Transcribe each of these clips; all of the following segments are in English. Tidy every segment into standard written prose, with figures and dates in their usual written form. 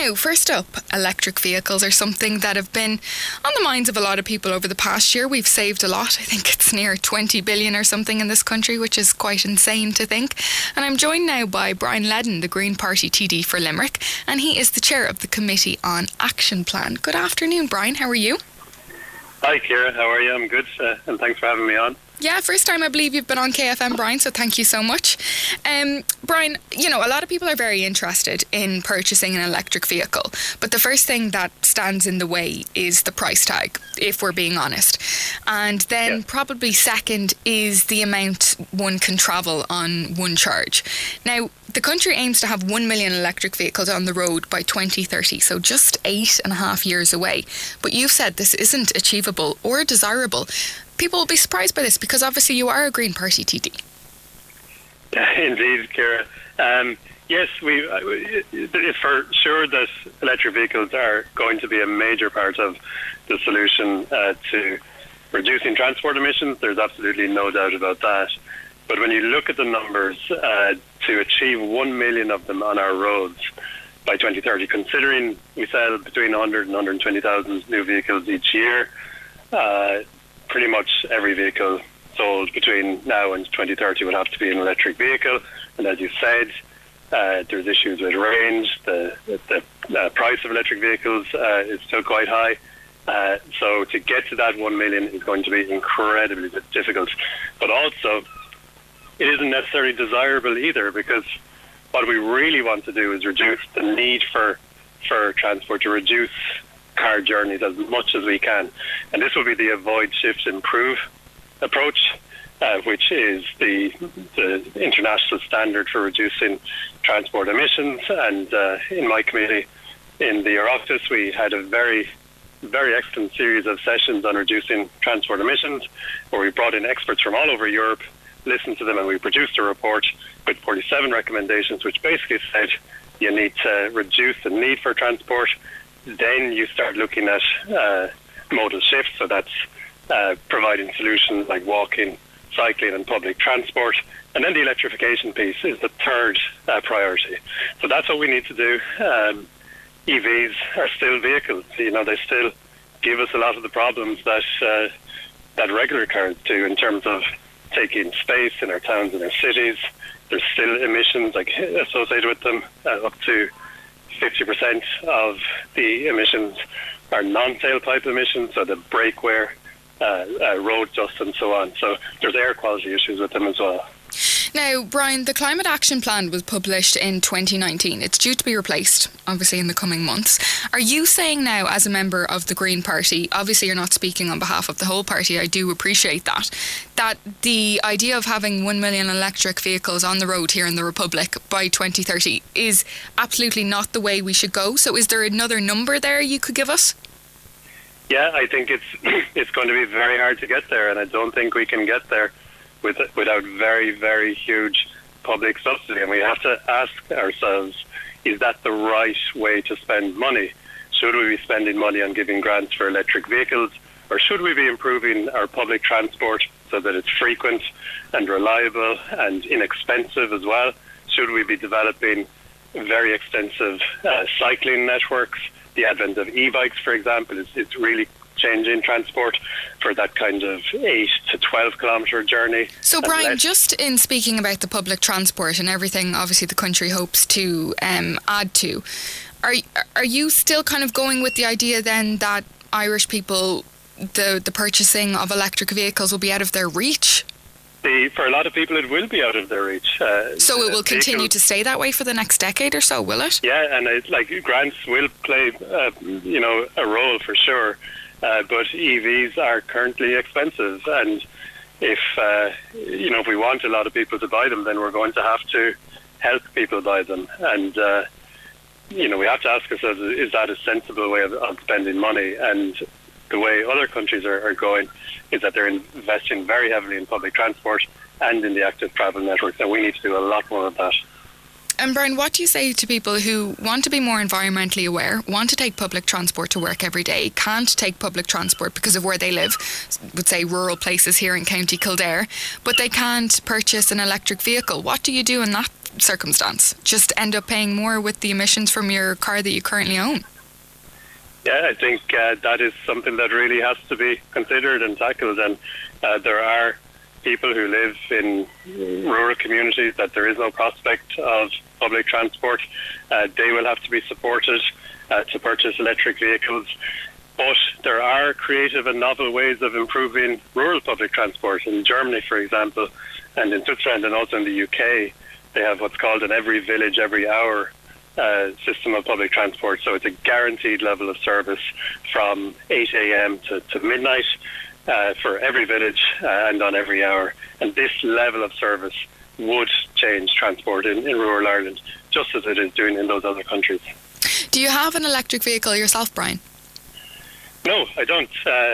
Now, first up, electric vehicles are something that have been on the minds of a lot of people over the past year. We've saved a lot. I think it's near 20 billion or something in this country, which is quite insane to think. And I'm joined now by Brian Ledden, the Green Party TD for Limerick, and he is the chair of the Committee on Action Plan. Good afternoon, Brian. How are you? Hi, Ciara. How are you? I'm good, and thanks for having me on. Yeah, first time I believe you've been on KFM, Brian, so thank you so much. Brian, you know, a lot of people are very interested in purchasing an electric vehicle, but the first thing that stands in the way is the price tag, if we're being honest. And then probably second is the amount one can travel on one charge. Now, the country aims to have 1 million electric vehicles on the road by 2030, so just 8.5 years away. But you've said this isn't achievable or desirable. People will be surprised by this because obviously you are a Green Party TD. Indeed, Ciara. Yes, it's for sure that electric vehicles are going to be a major part of the solution to reducing transport emissions. There's absolutely no doubt about that. But when you look at the numbers, to achieve 1 million of them on our roads by 2030, considering we sell between 100 and 120,000 new vehicles each year, pretty much every vehicle sold between now and 2030 would have to be an electric vehicle. And as you said, there's issues with range. The price of electric vehicles is still quite high. So to get to that 1 million is going to be incredibly difficult. But also, it isn't necessarily desirable either, because what we really want to do is reduce the need for transport, to reduce car journeys as much as we can. And this will be the avoid, shift, improve approach, which is the international standard for reducing transport emissions. And in my committee, in the Oireachtas, we had a very, very excellent series of sessions on reducing transport emissions, where we brought in experts from all over Europe, listened to them, and we produced a report with 47 recommendations, which basically said you need to reduce the need for transport. Then you start looking at modal shifts, so that's providing solutions like walking, cycling and public transport. And then the electrification piece is the third priority. So that's what we need to do. EVs are still vehicles. You know, they still give us a lot of the problems that regular cars do in terms of taking space in our towns and our cities. There's still emissions associated with them. Up to 50% of the emissions are non-tailpipe emissions, so the brake wear, road dust and so on. So there's air quality issues with them as well. Now, Brian, the Climate Action Plan was published in 2019. It's due to be replaced, obviously, in the coming months. Are you saying now, as a member of the Green Party, obviously you're not speaking on behalf of the whole party, I do appreciate that the idea of having 1 million electric vehicles on the road here in the Republic by 2030 is absolutely not the way we should go? So is there another number there you could give us? Yeah, I think it's going to be very hard to get there, and I don't think we can get there without very, very huge public subsidy. And we have to ask ourselves, is that the right way to spend money? Should we be spending money on giving grants for electric vehicles, or should we be improving our public transport so that it's frequent and reliable and inexpensive as well? Should we be developing very extensive cycling networks? The advent of e-bikes, for example, is really changing transport for that kind of 8 to 12 kilometre journey. So Brian, just in speaking about the public transport and everything obviously the country hopes to add to, are you still kind of going with the idea then that Irish people, the purchasing of electric vehicles will be out of their reach? For a lot of people it will be out of their reach. So it will continue to stay that way for the next decade or so, will it? Yeah, and grants will play a role for sure. But EVs are currently expensive, and if we want a lot of people to buy them, then we're going to have to help people buy them. And we have to ask ourselves, is that a sensible way of spending money? And the way other countries are going is that they're investing very heavily in public transport and in the active travel networks, and we need to do a lot more of that. And Brian, what do you say to people who want to be more environmentally aware, want to take public transport to work every day, can't take public transport because of where they live, would say rural places here in County Kildare, but they can't purchase an electric vehicle? What do you do in that circumstance? Just end up paying more with the emissions from your car that you currently own? Yeah, I think that is something that really has to be considered and tackled. And there are people who live in rural communities that there is no prospect of public transport. They will have to be supported to purchase electric vehicles. But there are creative and novel ways of improving rural public transport. In Germany, for example, and in Switzerland and also in the UK, they have what's called an every village, every hour system of public transport. So it's a guaranteed level of service from 8 a.m. to midnight for every village and on every hour. And this level of service would change transport in rural Ireland, just as it is doing in those other countries. Do you have an electric vehicle yourself, Brian? No, I don't.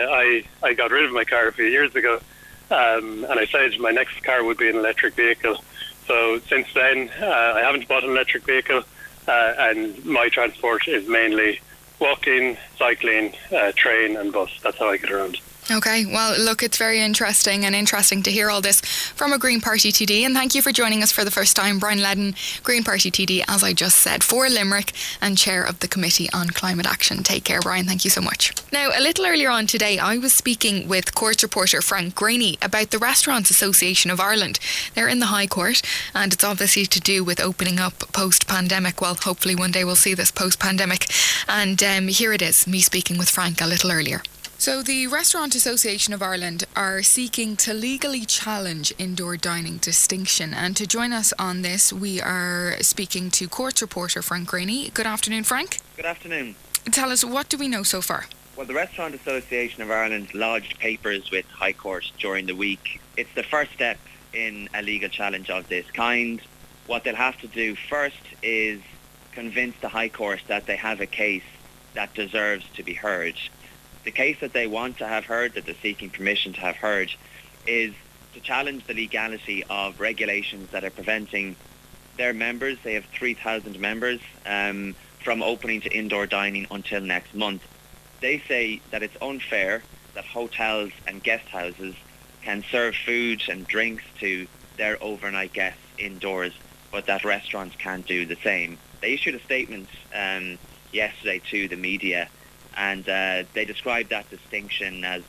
I got rid of my car a few years ago, and I said my next car would be an electric vehicle. So since then, I haven't bought an electric vehicle, and my transport is mainly walking, cycling, train and bus. That's how I get around. Okay, well, look, it's very interesting to hear all this from a Green Party TD, and thank you for joining us for the first time. Brian Ledden, Green Party TD, as I just said, for Limerick and Chair of the Committee on Climate Action. Take care, Brian. Thank you so much. Now, a little earlier on today, I was speaking with court reporter Frank Graney about the Restaurants Association of Ireland. They're in the High Court, and it's obviously to do with opening up post-pandemic. Well, hopefully one day we'll see this post-pandemic. And here it is, me speaking with Frank a little earlier. So the Restaurant Association of Ireland are seeking to legally challenge indoor dining distinction. And to join us on this, we are speaking to court reporter Frank Graney. Good afternoon, Frank. Good afternoon. Tell us, what do we know so far? Well, the Restaurant Association of Ireland lodged papers with High Court during the week. It's the first step in a legal challenge of this kind. What they'll have to do first is convince the High Court that they have a case that deserves to be heard. The case that they want to have heard, that they're seeking permission to have heard, is to challenge the legality of regulations that are preventing their members, they have 3,000 members, from opening to indoor dining until next month. They say that it's unfair that hotels and guest houses can serve food and drinks to their overnight guests indoors, but that restaurants can't do the same. They issued a statement yesterday to the media, and they described that distinction as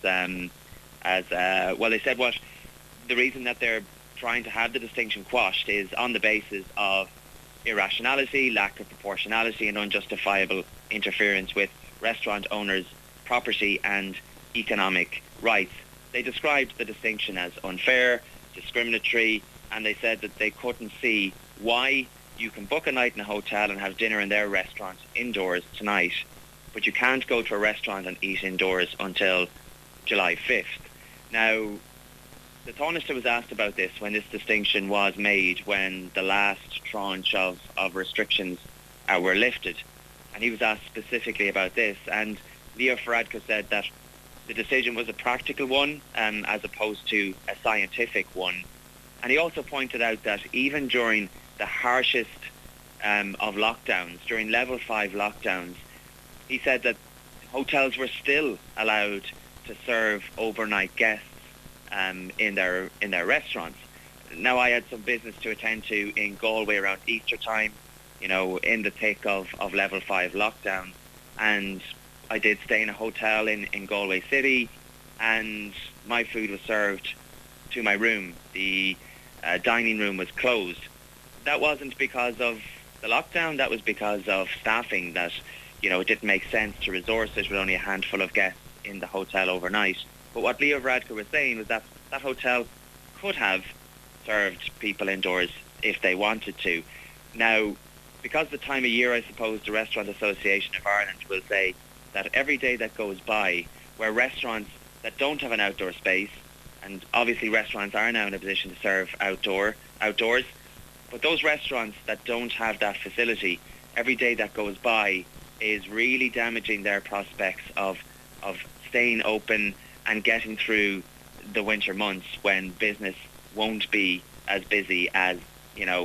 well. They said what the reason that they're trying to have the distinction quashed is on the basis of irrationality, lack of proportionality, and unjustifiable interference with restaurant owners' property and economic rights. They described the distinction as unfair, discriminatory, and they said that they couldn't see why you can book a night in a hotel and have dinner in their restaurant indoors tonight, but you can't go to a restaurant and eat indoors until July 5th. Now, the Taoiseach was asked about this when this distinction was made, when the last tranche of restrictions were lifted. And he was asked specifically about this. And Leo Varadkar said that the decision was a practical one as opposed to a scientific one. And he also pointed out that even during the harshest of lockdowns, during level 5 lockdowns, he said that hotels were still allowed to serve overnight guests in their restaurants. Now, I had some business to attend to in Galway around Easter time, you know, in the thick of level 5 lockdown, and I did stay in a hotel in Galway City, and my food was served to my room. The dining room was closed. That wasn't because of the lockdown, that was because of staffing, that it didn't make sense to resource it with only a handful of guests in the hotel overnight. But what Leo Varadkar was saying was that that hotel could have served people indoors if they wanted to. Now, because of the time of year, I suppose the Restaurant Association of Ireland will say that every day that goes by where restaurants that don't have an outdoor space, and obviously restaurants are now in a position to serve outdoors, but those restaurants that don't have that facility, every day that goes by is really damaging their prospects of staying open and getting through the winter months when business won't be as busy as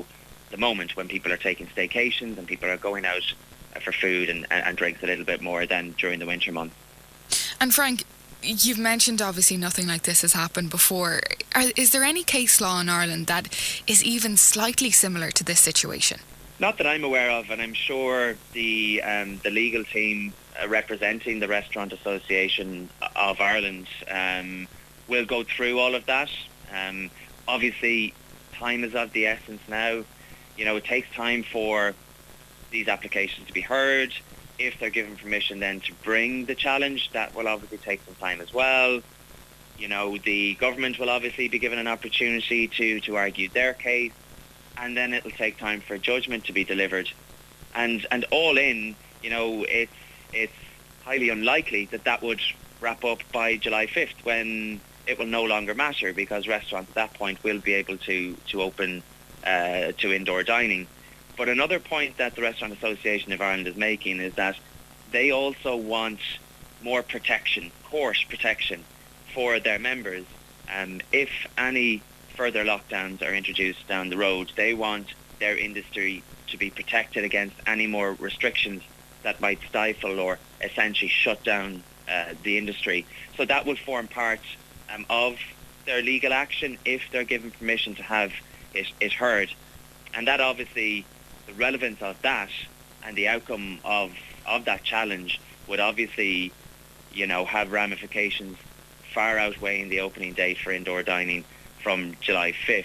the moment when people are taking staycations and people are going out for food and drinks a little bit more than during the winter months. And Frank, you've mentioned obviously nothing like this has happened before. Is there any case law in Ireland that is even slightly similar to this situation? Not that I'm aware of, and I'm sure the legal team representing the Restaurant Association of Ireland will go through all of that. Obviously, time is of the essence now. It takes time for these applications to be heard. If they're given permission then to bring the challenge, that will obviously take some time as well. The government will obviously be given an opportunity to argue their case, and then it'll take time for judgment to be delivered. And all in, it's highly unlikely that would wrap up by July 5th, when it will no longer matter, because restaurants at that point will be able to open to indoor dining. But another point that the Restaurant Association of Ireland is making is that they also want more protection, court protection for their members. If any further lockdowns are introduced down the road, they want their industry to be protected against any more restrictions that might stifle or essentially shut down the industry. So that would form part of their legal action if they're given permission to have it heard. And that obviously, the relevance of that and the outcome of that challenge would obviously, have ramifications far outweighing the opening date for indoor dining from July 5th.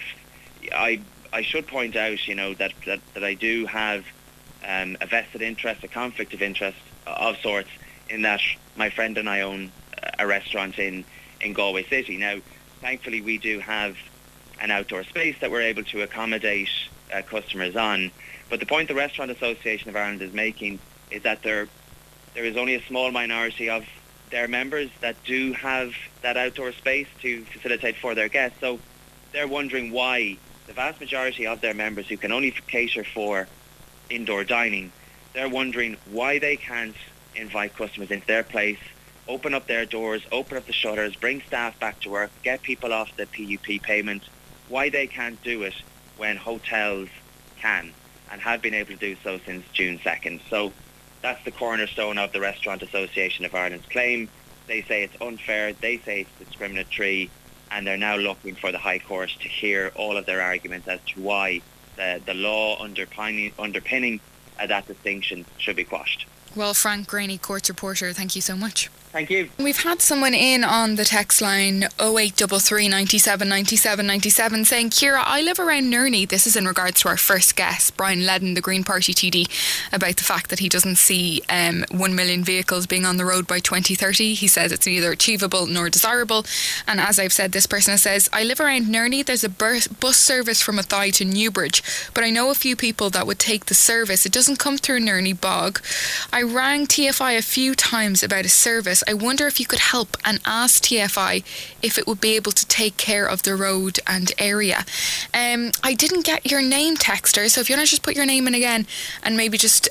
I should point out, that I do have a vested interest, a conflict of interest of sorts, in that my friend and I own a restaurant in Galway City. Now, thankfully, we do have an outdoor space that we're able to accommodate customers on. But the point the Restaurant Association of Ireland is making is that there is only a small minority of their members that do have that outdoor space to facilitate for their guests. So they're wondering why the vast majority of their members who can only cater for indoor dining, they're wondering why they can't invite customers into their place, open up their doors, open up the shutters, bring staff back to work, get people off the PUP payment, why they can't do it when hotels can and have been able to do so since June 2nd. So that's the cornerstone of the Restaurant Association of Ireland's claim. They say it's unfair, they say it's discriminatory, and they're now looking for the High Court to hear all of their arguments as to why the law underpinning that distinction should be quashed. Well, Frank Greaney, Courts reporter, thank you so much. Thank you. We've had someone in on the text line 0833 97 97 97 saying, Ciara, I live around Nerney. This is in regards to our first guest, Brian Ledden, the Green Party TD, about the fact that he doesn't see 1 million vehicles being on the road by 2030. He says it's neither achievable nor desirable. And as I've said, this person says, I live around Nerney. There's a bus service from Athy to Newbridge, but I know a few people that would take the service. It doesn't come through Nerney Bog. I rang TFI a few times about a service. I wonder if you could help and ask TFI if it would be able to take care of the road and area. I didn't get your name, texter, so if you want to just put your name in again and maybe just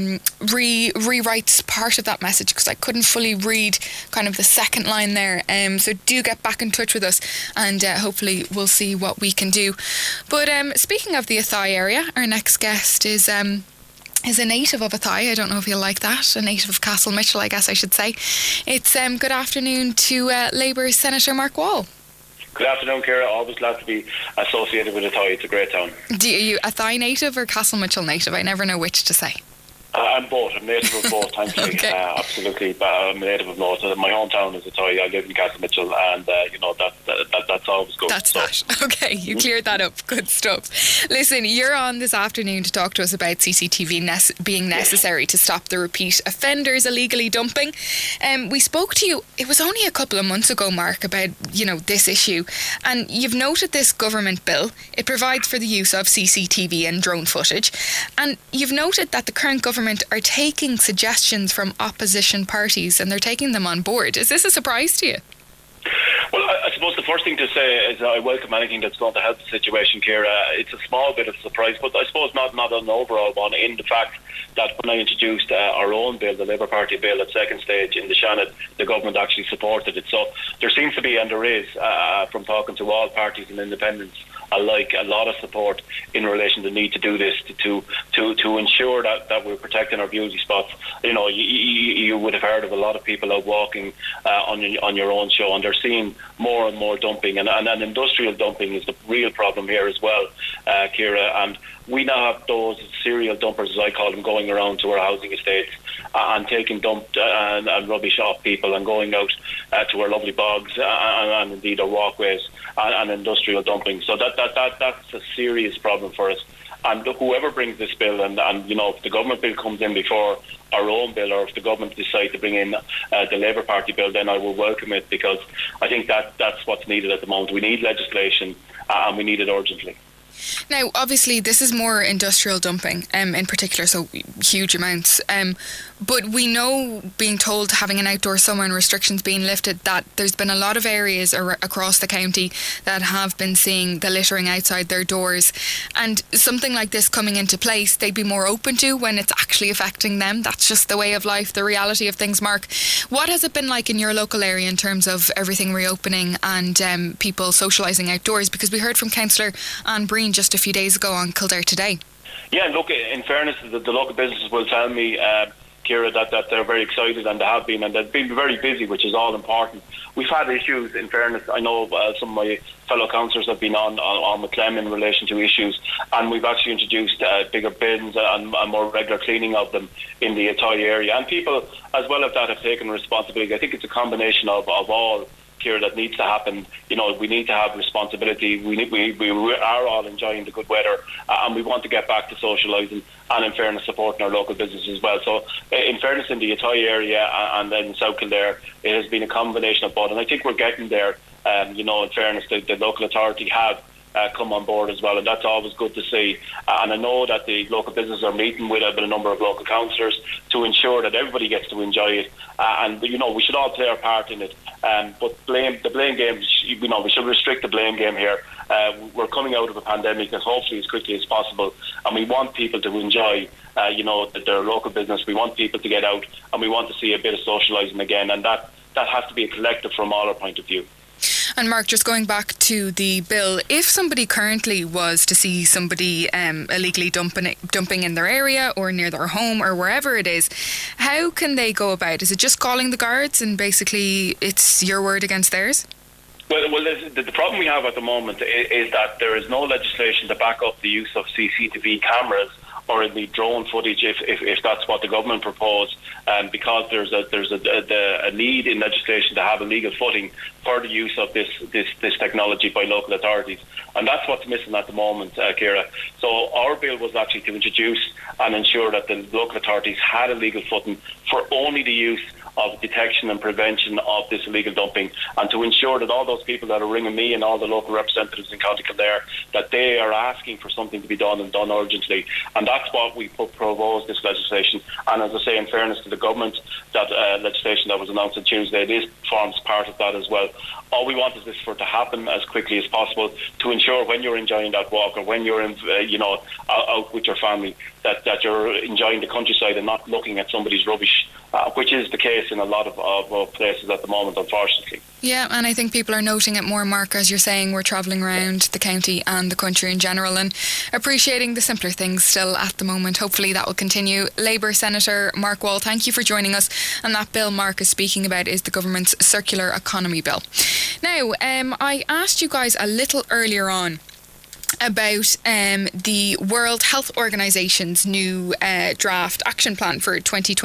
rewrite part of that message, because I couldn't fully read kind of the second line there. So do get back in touch with us, and hopefully we'll see what we can do. But speaking of the Athy area, our next guest is a native of Athy. I don't know if you'll like that. A native of Castlemitchell, I guess I should say. It's good afternoon to Labour's Senator Mark Wall. Good afternoon, Ciara. Always glad to be associated with Athy. It's a great town. Are you Athy native or Castlemitchell native? I never know which to say. I'm both. I'm native of both, thankfully. Okay. Absolutely. But I'm a native of both. My hometown is Athy. I live in Castlemitchell, and that's always good. That's that. Okay, you cleared that up. Good stuff. Listen, you're on this afternoon to talk to us about CCTV being necessary to stop the repeat offenders illegally dumping. We spoke to you, it was only a couple of months ago, Mark, about this issue, and you've noted this government bill. It provides for the use of CCTV and drone footage, and you've noted that the current government are taking suggestions from opposition parties and they're taking them on board. Is this a surprise to you? Well, I suppose the first thing to say is I welcome anything that's going to help the situation, Ciara. It's a small bit of surprise, but I suppose not an overall one, in the fact that when I introduced our own bill, the Labour Party bill at second stage in the Shannon, the government actually supported it. So there seems to be, and there is, from talking to all parties and independents alike, a lot of support in relation to the need to do this to ensure that we're protecting our beauty spots. You know, you would have heard of a lot of people out walking on your own show, and they're seeing more and more dumping, and industrial dumping is the real problem here as well, Ciara. And we now have those serial dumpers, as I call them, going around to our housing estates and taking dumped and rubbish off people, and going out to our lovely bogs and indeed our walkways, and industrial dumping. So that's a serious problem for us. And whoever brings this bill, and you know, if the government bill comes in before our own bill, or if the government decide to bring in the Labour Party bill, then I will welcome it, because I think that's what's needed at the moment. We need legislation, and we need it urgently. Now, obviously, this is more industrial dumping in particular, so huge amounts. But we know, being told, having an outdoor summer and restrictions being lifted, that there's been a lot of areas across the county that have been seeing the littering outside their doors. And something like this coming into place, they'd be more open to when it's actually affecting them. That's just the way of life, the reality of things, Mark. What has it been like in your local area in terms of everything reopening and people socialising outdoors? Because we heard from Councillor Anne Breen just a few days ago on Kildare Today. Yeah, look, in fairness, the local businesses will tell me, Ciara, that they're very excited, and they have been, and they've been very busy, which is all important. We've had issues, in fairness. I know some of my fellow councillors have been on with them in relation to issues, and we've actually introduced bigger bins and more regular cleaning of them in the Athy area. And people, as well as that, have taken responsibility. I think it's a combination of all, Ciara, that needs to happen. You know, we need to have responsibility. We are all enjoying the good weather, and we want to get back to socialising, and in fairness, supporting our local businesses as well. So in fairness, in the Athy area and then South Kildare, it has been a combination of both, and I think we're getting there. You know, in fairness, the local authority have come on board as well, and that's always good to see. And I know that the local businesses are meeting with a number of local councillors to ensure that everybody gets to enjoy it, and you know, we should all play our part in it. But the blame game, you know, we should restrict the blame game here. We're coming out of a pandemic, and hopefully as quickly as possible, and we want people to enjoy you know, their local business. We want people to get out, and we want to see a bit of socialising again, and that has to be a collective from all our point of view. And Mark, just going back to the bill, if somebody currently was to see somebody illegally dumping in their area or near their home or wherever it is, how can they go about it? Is it just calling the guards and basically it's your word against theirs? Well, the problem we have at the moment is that there is no legislation to back up the use of CCTV cameras or in the drone footage, if that's what the government proposed, because there's a need in legislation to have a legal footing for the use of this technology by local authorities, and that's what's missing at the moment, Ciara. So our bill was actually to introduce and ensure that the local authorities had a legal footing for only the use of detection and prevention of this illegal dumping, and to ensure that all those people that are ringing me and all the local representatives in County Kildare, that they are asking for something to be done, and done urgently. And that's what we proposed this legislation. And as I say, in fairness to the government, that legislation that was announced on Tuesday, it forms part of that as well. All we want is this for it to happen as quickly as possible, to ensure when you're enjoying that walk, or when you're out with your family, that you're enjoying the countryside and not looking at somebody's rubbish, which is the case in a lot of places at the moment, unfortunately. Yeah, and I think people are noting it more, Mark, as you're saying. We're travelling around the county and the country in general and appreciating the simpler things still at the moment. Hopefully that will continue. Labour Senator Mark Wall, thank you for joining us. And that bill Mark is speaking about is the government's Circular Economy Bill. Now, I asked you guys a little earlier on about the World Health Organization's new draft action plan for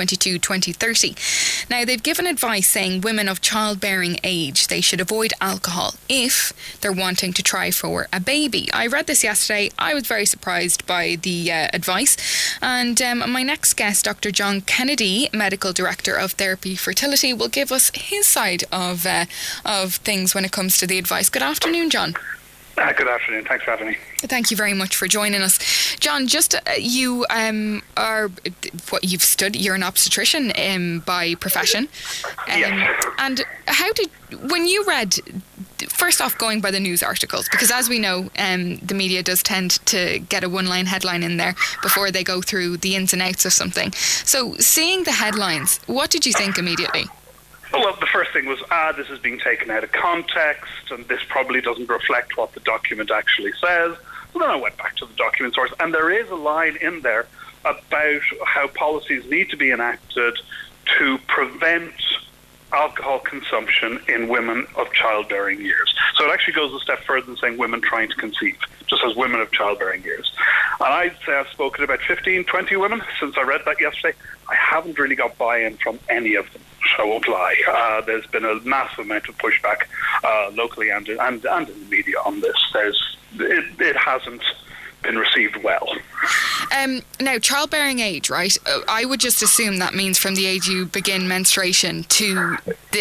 2022-2030. Now, they've given advice saying women of childbearing age, they should avoid alcohol if they're wanting to try for a baby. I read this yesterday. I was very surprised by the advice. And my next guest, Dr. John Kennedy, Medical Director of Therapy Fertility, will give us his side of things when it comes to the advice. Good afternoon, John. Good afternoon. Thanks for having me. Thank you very much for joining us. John, just you are what you've studied. You're an obstetrician by profession. Yes. And when you read, first off, going by the news articles, because as we know, the media does tend to get a one-line headline in there before they go through the ins and outs of something. So seeing the headlines, what did you think immediately? Well, the first thing was, this is being taken out of context, and this probably doesn't reflect what the document actually says. So then I went back to the document source, and there is a line in there about how policies need to be enacted to prevent alcohol consumption in women of childbearing years. So it actually goes a step further than saying women trying to conceive, just as women of childbearing years. And I'd say I've spoken to about 15, 20 women since I read that yesterday. I haven't really got buy-in from any of them, so I won't lie. There's been a massive amount of pushback locally and in the media on this. It hasn't been received well. Now, childbearing age, right? I would just assume that means from the age you begin menstruation to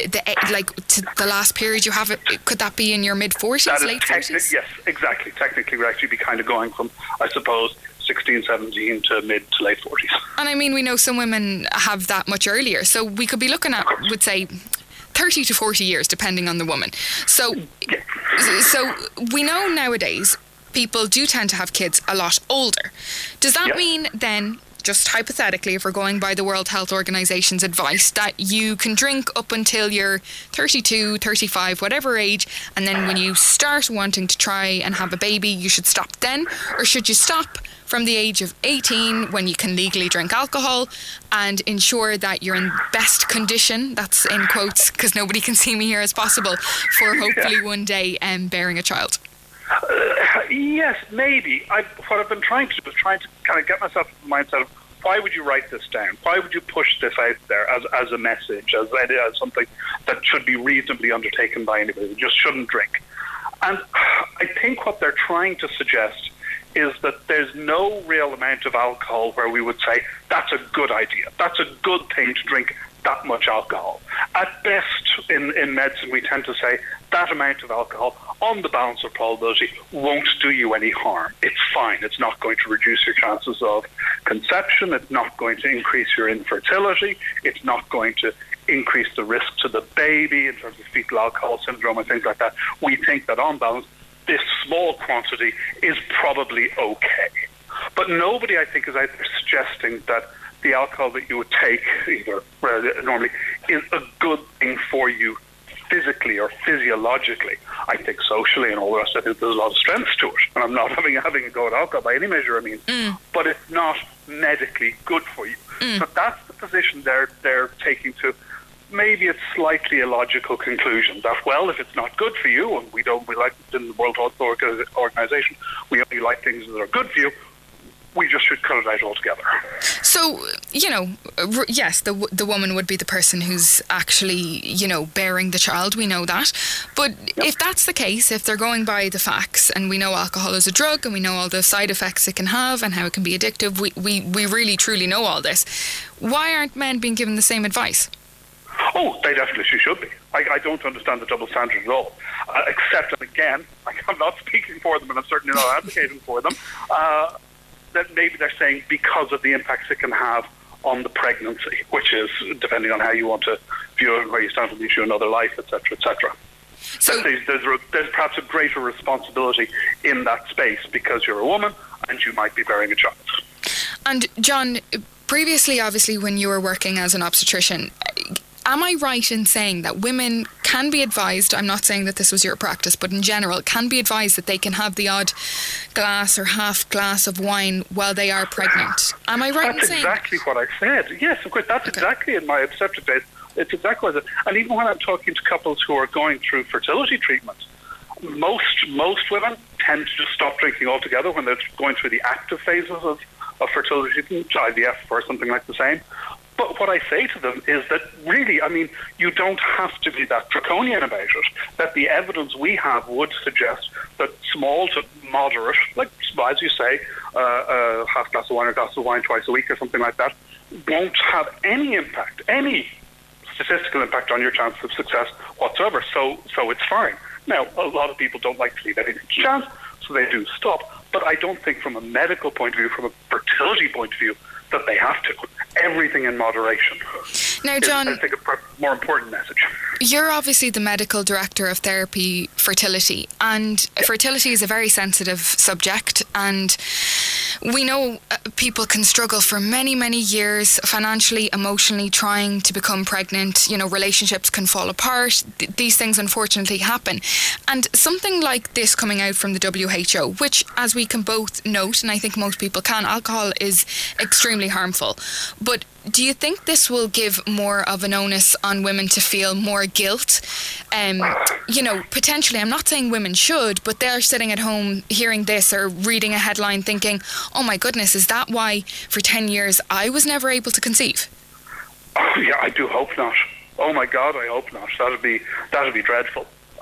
the last period you have it. Could that be in your mid-40s, late 40s? Yes, exactly. Technically, we'd actually be kind of going from, I suppose, 16, 17 to mid to late 40s. And I mean, we know some women have that much earlier, so we could be looking at, would say, 30 to 40 years, depending on the woman. So we know nowadays people do tend to have kids a lot older. Does that mean then, just hypothetically, if we're going by the World Health Organization's advice, that you can drink up until you're 32, 35, whatever age, and then when you start wanting to try and have a baby, you should stop then? Or should you stop from the age of 18 when you can legally drink alcohol and ensure that you're in best condition, that's in quotes because nobody can see me here, as possible, for hopefully one day bearing a child? Yes, maybe. What I've been trying to do is trying to kind of get myself in the mindset of, why would you write this down? Why would you push this out there as a message, as something that should be reasonably undertaken by anybody who just shouldn't drink? And I think what they're trying to suggest is that there's no real amount of alcohol where we would say, that's a good idea, that's a good thing to drink that much alcohol. At best, in medicine, we tend to say that amount of alcohol, on the balance of probability, won't do you any harm. It's fine. It's not going to reduce your chances of conception. It's not going to increase your infertility. It's not going to increase the risk to the baby in terms of fetal alcohol syndrome and things like that. We think that on balance, this small quantity is probably okay. But nobody, I think, is out there suggesting that the alcohol that you would take, either normally, is a good thing for you physically or physiologically. I think socially and all the rest, I think there's a lot of strengths to it. And I'm not having a go at alcohol by any measure, I mean. But it's not medically good for you. So that's the position they're taking to maybe a slightly illogical conclusion that, well, if it's not good for you, and we like in the World Health Organization, we only like things that are good for you, we just should cut it out altogether. So, yes, the woman would be the person who's actually, bearing the child. We know that. But if that's the case, if they're going by the facts, and we know alcohol is a drug, and we know all the side effects it can have and how it can be addictive, we really, truly know all this. Why aren't men being given the same advice? Oh, they definitely should be. I don't understand the double standard at all. Except, and again, I'm not speaking for them, and I'm certainly not advocating for them, that maybe they're saying because of the impacts it can have on the pregnancy, which is, depending on how you want to view it, where you stand on the issue, another life, etc., etc. So there's perhaps a greater responsibility in that space because you're a woman and you might be bearing a child. And John, previously, obviously, when you were working as an obstetrician, am I right in saying that women can be advised, I'm not saying that this was your practice, but in general, can be advised that they can have the odd glass or half glass of wine while they are pregnant? Am I right in saying that? That's exactly what I said. Yes, of course, that's exactly in my obstetric days. It's exactly what I said. And even when I'm talking to couples who are going through fertility treatment, most women tend to just stop drinking altogether when they're going through the active phases of fertility treatment, IVF or something like the same. But what I say to them is that really, I mean, you don't have to be that draconian about it, that the evidence we have would suggest that small to moderate, like, as you say, half glass of wine or glass of wine twice a week or something like that, won't have any impact, any statistical impact on your chance of success whatsoever. So it's fine. Now, a lot of people don't like to leave anything to chance, so they do stop. But I don't think from a medical point of view, from a fertility point of view, that they have to. Everything in moderation. Now, John, I think a more important message. You're obviously the medical director of therapy fertility, and fertility is a very sensitive subject, and we know people can struggle for many, many years financially, emotionally, trying to become pregnant. You know, relationships can fall apart. These things unfortunately happen. And something like this coming out from the WHO, which, as we can both note, and I think most people can, alcohol is extremely harmful. But do you think this will give more of an onus on women to feel more guilt? You know, potentially, I'm not saying women should, but they're sitting at home hearing this or reading a headline thinking, oh my goodness, is that why for 10 years I was never able to conceive? Oh, yeah, I do hope not. Oh my God, I hope not. That'd be dreadful.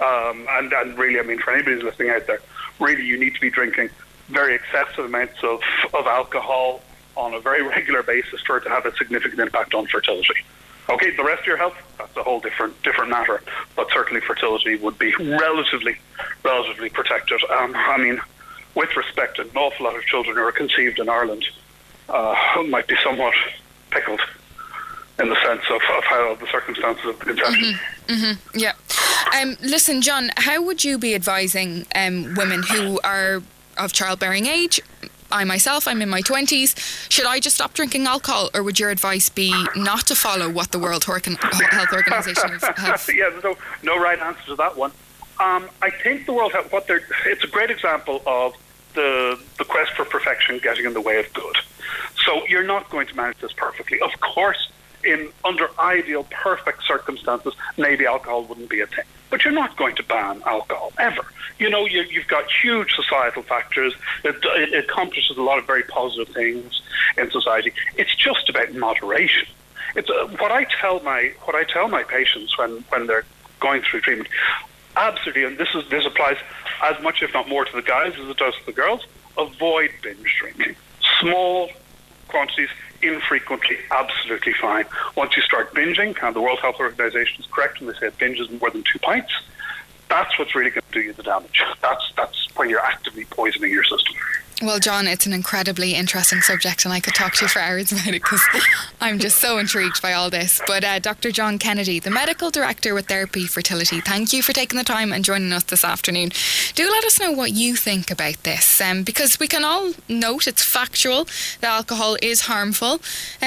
And really, I mean, for anybody who's listening out there, really you need to be drinking very excessive amounts of alcohol on a very regular basis for it to have a significant impact on fertility. Okay, the rest of your health, that's a whole different matter, but certainly fertility would be relatively protected. I mean, with respect, an awful lot of children who are conceived in Ireland might be somewhat pickled in the sense of how the circumstances of the conception. Yeah. Listen, John, how would you be advising women who are of childbearing age? I myself, I'm in my 20s. Should I just stop drinking alcohol, or would your advice be not to follow what the World Health Organization have? Yeah, there's no right answer to that one. I think the World Health, it's a great example of the quest for perfection getting in the way of good. So you're not going to manage this perfectly. Of course, under ideal, perfect circumstances, maybe alcohol wouldn't be a thing. But you're not going to ban alcohol, ever. You know, you've got huge societal factors. It accomplishes a lot of very positive things in society. It's just about moderation. It's what I tell my patients when they're going through treatment. Absolutely, and this applies as much, if not more, to the guys as it does to the girls. Avoid binge drinking. Small quantities, infrequently, absolutely fine. Once you start binging, and the World Health Organization is correct when they say binge is more than 2 pints, that's what's really going to do you the damage. That's when you're actively poisoning your system. Well, John, it's an incredibly interesting subject, and I could talk to you for hours about it because I'm just so intrigued by all this. But Dr. John Kennedy, the Medical Director with Therapy Fertility, thank you for taking the time and joining us this afternoon. Do let us know what you think about this, because we can all note it's factual that alcohol is harmful.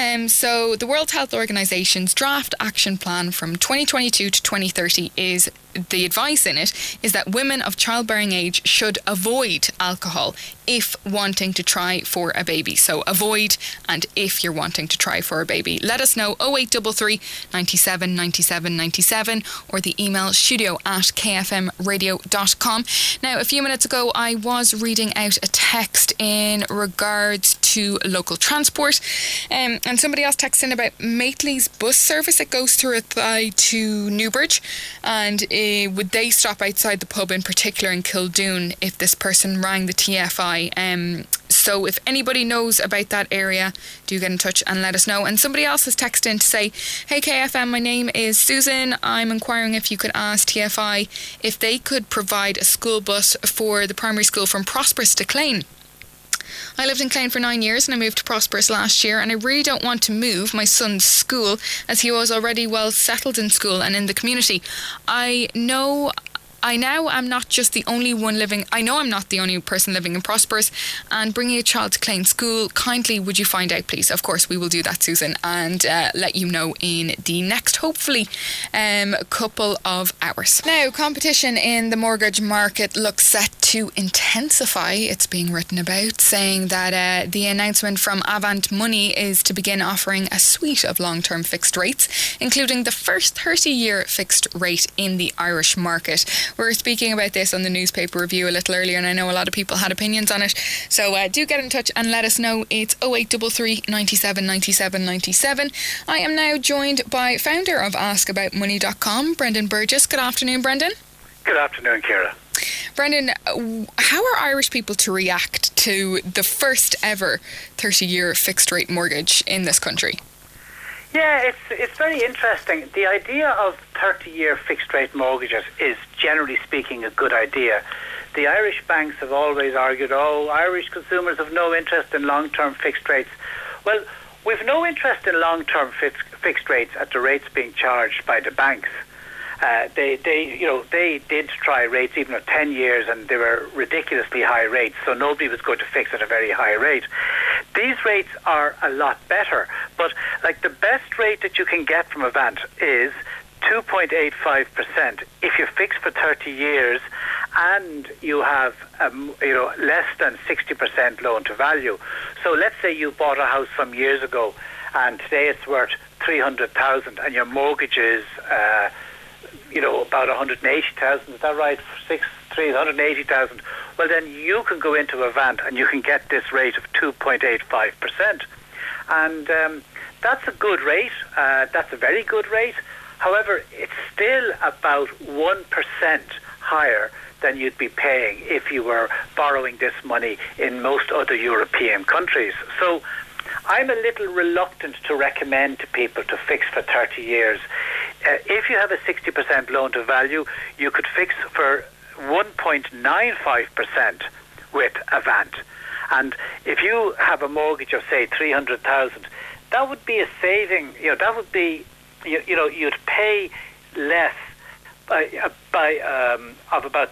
So the World Health Organization's draft action plan from 2022 to 2030 is the advice in it is that women of childbearing age should avoid alcohol if wanting to try for a baby. So avoid, and if you're wanting to try for a baby. Let us know 0833 97 97 97 or the email studio@kfmradio.com. Now, a few minutes ago I was reading out a text in regards to local transport, and somebody else texted in about Maitely's bus service. It goes through to Newbridge, and would they stop outside the pub in particular in Kildoon if this person rang the TFI? So if anybody knows about that area, do get in touch and let us know. And somebody else has texted in to say, hey KFM, my name is Susan. I'm inquiring if you could ask TFI if they could provide a school bus for the primary school from Prosperous to Clane. I lived in Clane for 9 years and I moved to Prosperous last year, and I really don't want to move my son's school as he was already well settled in school and in the community. I know I'm not the only person living in Prosperous and bringing a child to Clane School. Kindly would you find out, please? Of course we will do that, Susan, and let you know in the next, hopefully, couple of hours. Now, competition in the mortgage market looks set to intensify. It's being written about, saying that the announcement from Avant Money is to begin offering a suite of long-term fixed rates, including the first 30-year fixed rate in the Irish market. We were speaking about this on the newspaper review a little earlier, and I know a lot of people had opinions on it. So do get in touch and let us know. It's 0833 97 97 97. I am now joined by founder of AskAboutMoney.com, Brendan Burgess. Good afternoon, Brendan. Good afternoon, Ciara. Brendan, how are Irish people to react to the first ever 30-year fixed rate mortgage in this country? Yeah, it's very interesting. The idea of 30-year fixed-rate mortgages is, generally speaking, a good idea. The Irish banks have always argued, Irish consumers have no interest in long-term fixed rates. Well, we've no interest in long-term fixed rates at the rates being charged by the banks. They did try rates even at 10 years, and they were ridiculously high rates, so nobody was going to fix at a very high rate. These rates are a lot better, but like the best rate that you can get from Avant is 2.85% if you fix for 30 years and you have less than 60% loan to value. So let's say you bought a house some years ago and today it's worth 300,000 and your mortgage is about 180,000, is that right? 380,000. Well, then you can go into Avant and you can get this rate of 2.85%. And that's a good rate. That's a very good rate. However, it's still about 1% higher than you'd be paying if you were borrowing this money in most other European countries. So I'm a little reluctant to recommend to people to fix for 30 years. If you have a 60% loan to value, you could fix for 1.95% with Avant. And if you have a mortgage of, say, 300,000, that would be a saving. That would be, you'd pay less of about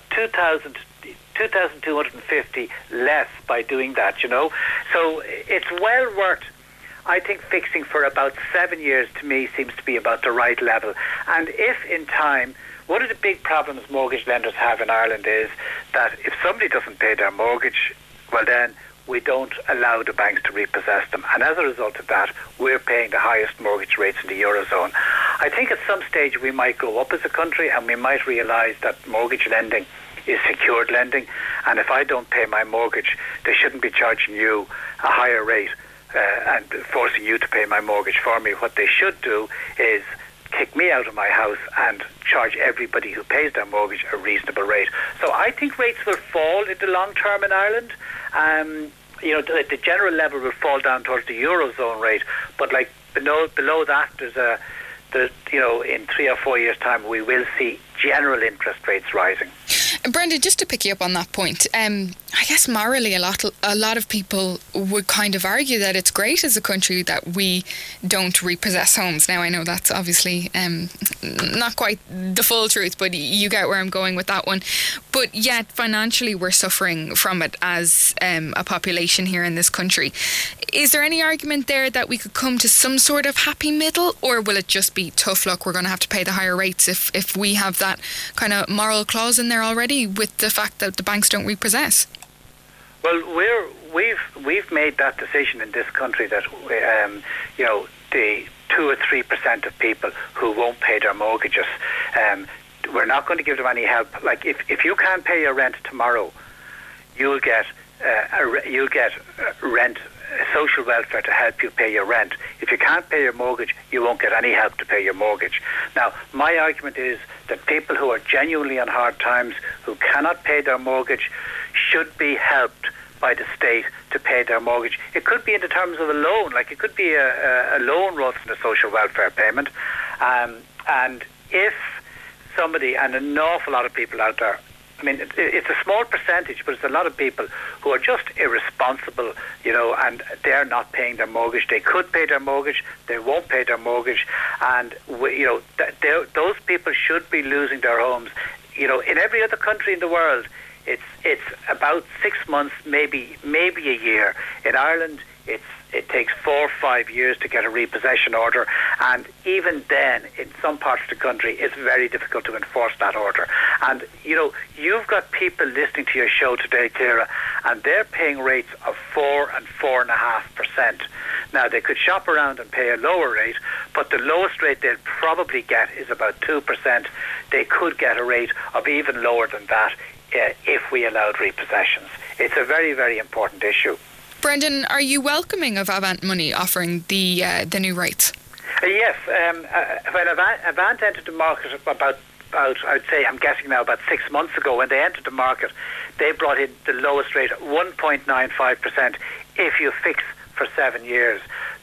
2,250 less by doing that. So it's well worth. I think fixing for about 7 years to me seems to be about the right level. And if in time, one of the big problems mortgage lenders have in Ireland is that if somebody doesn't pay their mortgage, well then we don't allow the banks to repossess them. And as a result of that, we're paying the highest mortgage rates in the Eurozone. I think at some stage we might go up as a country and we might realise that mortgage lending is secured lending. And if I don't pay my mortgage, they shouldn't be charging you a higher rate and forcing you to pay my mortgage for me. What they should do is kick me out of my house and charge everybody who pays their mortgage a reasonable rate. So I think rates will fall in the long term in Ireland. The general level will fall down towards the Eurozone rate, but like below that, in 3 or 4 years' time, we will see general interest rates rising. Brendan, just to pick you up on that point, I guess morally a lot of people would kind of argue that it's great as a country that we don't repossess homes. Now, I know that's obviously not quite the full truth, but you get where I'm going with that one. But yet, financially, we're suffering from it as a population here in this country. Is there any argument there that we could come to some sort of happy middle, or will it just be tough luck? We're going to have to pay the higher rates if we have that kind of moral clause in there already with the fact that the banks don't repossess? Well, we've made that decision in this country that the 2 or 3% of people who won't pay their mortgages, we're not going to give them any help. Like if you can't pay your rent tomorrow, you'll get rent. Social welfare to help you pay your rent. If you can't pay your mortgage, you won't get any help to pay your mortgage. Now, my argument is that people who are genuinely on hard times, who cannot pay their mortgage, should be helped by the state to pay their mortgage. It could be in the terms of a loan, like it could be a loan rather than a social welfare payment. And if somebody, and an awful lot of people out there, I mean, it's a small percentage, but it's a lot of people who are just irresponsible, and they're not paying their mortgage. They could pay their mortgage, they won't pay their mortgage, and those people should be losing their homes. In every other country in the world, it's about 6 months, maybe a year. In Ireland, it takes 4 or 5 years to get a repossession order, and even then, in some parts of the country, it's very difficult to enforce that order. And you've got people listening to your show today, Ciara, and they're paying rates of 4 and 4.5%. Now, they could shop around and pay a lower rate, but the lowest rate they'll probably get is about 2%. They could get a rate of even lower than that if we allowed repossessions. It's a very, very important issue. Brendan, are you welcoming of Avant Money offering the new rates? Yes. When Avant entered the market about I'd say, I'm guessing now, about 6 months ago, when they entered the market, they brought in the lowest rate at 1.95% if you fix for 7 years.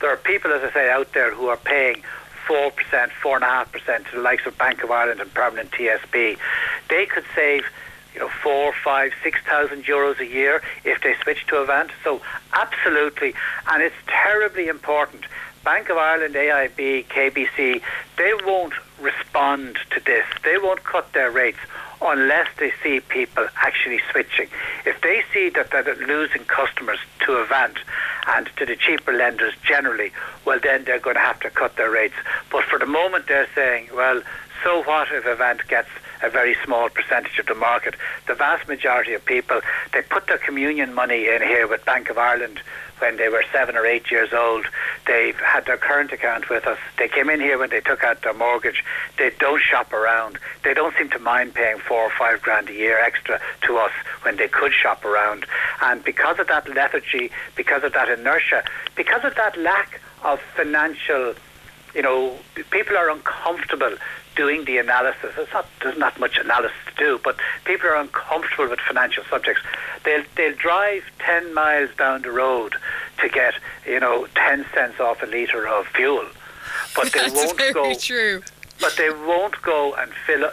there are people, as I say, out there who are paying 4%, 4.5% to the likes of Bank of Ireland and Permanent TSB. They could save 4, 5, 6,000 euros a year if they switch to Avant. So absolutely, and it's terribly important. Bank of Ireland, AIB, KBC, they won't respond to this. They won't cut their rates unless they see people actually switching. If they see that they're losing customers to Avant and to the cheaper lenders generally, well, then they're going to have to cut their rates. But for the moment, they're saying, well, so what if Avant gets a very small percentage of the market? The vast majority of people, they put their communion money in here with Bank of Ireland when they were 7 or 8 years old. They've had their current account with us. They came in here when they took out their mortgage. They don't shop around. They don't seem to mind paying 4 or 5 grand a year extra to us when they could shop around. And because of that lethargy, because of that inertia, because of that lack of financial, people are uncomfortable doing the analysis. There's not much analysis to do, but people are uncomfortable with financial subjects. They'll drive 10 miles down the road to get 10 cents off a litre of fuel, but they won't go. True. But they won't go and fill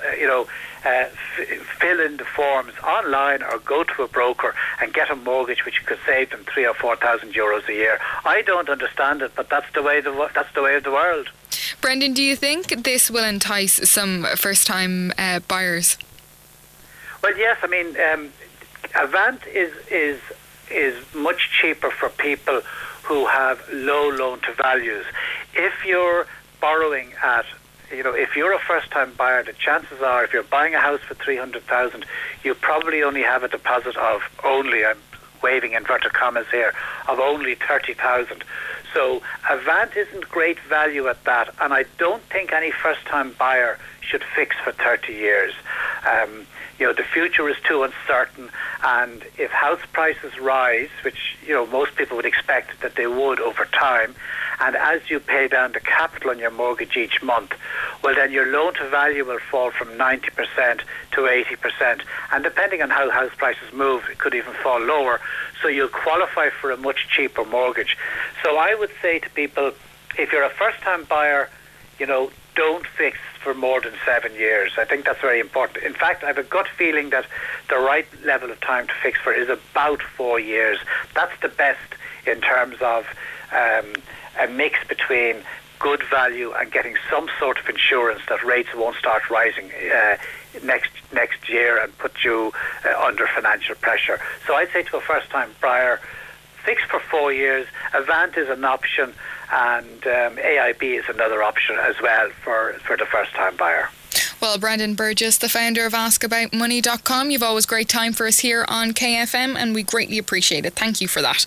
in the forms online or go to a broker and get a mortgage which could save them 3,000 or 4,000 euros a year. I don't understand it, but that's the way of the world. Brendan, do you think this will entice some first-time buyers? Well, yes. I mean, Avant is much cheaper for people who have low loan-to-values. If you're borrowing at, if you're a first-time buyer, the chances are, if you're buying a house for 300,000, you probably only have a deposit of only, I'm waving inverted commas here, of only 30,000. So Avant isn't great value at that, and I don't think any first-time buyer should fix for 30 years. The future is too uncertain, and if house prices rise, which most people would expect that they would over time, and as you pay down the capital on your mortgage each month, well, then your loan to value will fall from 90% to 80%, and depending on how house prices move, it could even fall lower. So you'll qualify for a much cheaper mortgage. So I would say to people, if you're a first-time buyer, don't fix for more than 7 years. I think that's very important. In fact, I have a gut feeling that the right level of time to fix for is about 4 years. That's the best in terms of a mix between good value and getting some sort of insurance that rates won't start rising next year and put you under financial pressure. So I'd say to a first-time buyer, fix for 4 years. Avant is an option, and AIB is another option as well for the first-time buyer. Well, Brendan Burgess, the founder of AskAboutMoney.com, you've always great time for us here on KFM, and we greatly appreciate it. Thank you for that.